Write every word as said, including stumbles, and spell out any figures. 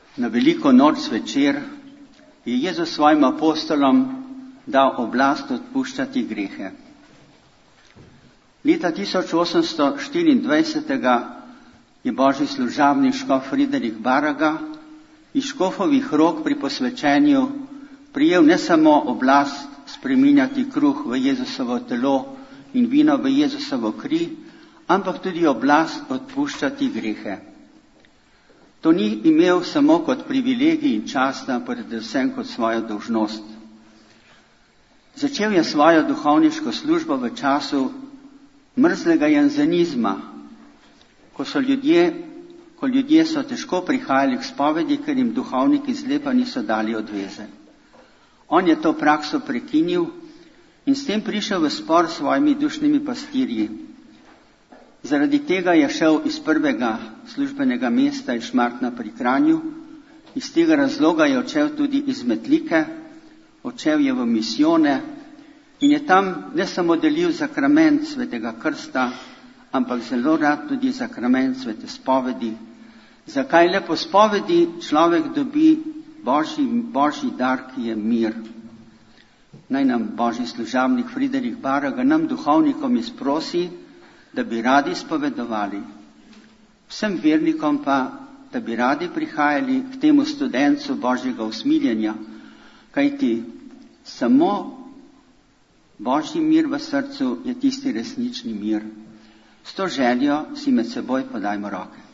Na veliko noč zvečer je Jezus svojim apostolom dal oblast odpuščati grehe. Leta tisoč osemsto štiriindvajset je božji služabnik škof Friderich Baraga iz škofovih rok pri posvečenju prijel ne samo oblast spreminjati kruh v Jezusovo telo in vino v Jezusovo kri, ampak tudi oblast odpuščati grehe. To ni imel samo kot privilegij in čast, ampak predvsem kot svojo dolžnost. Začel je svojo duhovniško službo v času mrzlega janzenizma, ko so ljudje, ko ljudje so težko prihajali k spovedi, ker jim duhovniki zlepa niso dali odveze. On je to prakso prekinil in s tem prišel v spor s svojimi dušnimi pastirji. Zaradi tega je šel iz prvega službenega mesta iz Šmartna pri Kranju, iz tega razloga je odšel tudi iz Metlike, odšel je v misijone in je tam ne samo delil sakrament svetega krsta, ampak zelo rad tudi sakrament svete spovedi. Zakaj le po spovedi človek dobi božji, božji dar, ki je mir. Naj nam božji služabnik Friderich Baraga, nam duhovnikom izprosi, da bi radi spovedovali. Vsem vernikom pa, da bi radi prihajali k temu studencu božjega usmiljenja, kajti samo božji mir v srcu je tisti resnični mir. S to željo si med seboj podajmo roke.